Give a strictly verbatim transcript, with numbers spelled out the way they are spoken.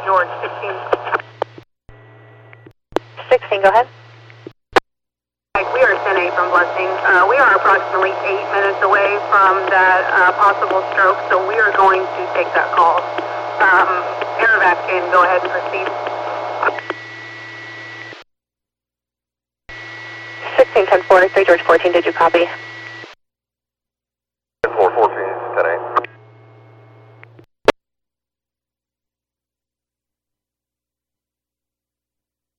George, sixteen. sixteen, go ahead. We are ten eight from Blessing. Uh, we are approximately eight minutes away from that uh, possible stroke, so we are going to take that call. Um, Aerovac can go ahead and proceed. sixteen ten four, three George fourteen, did you copy?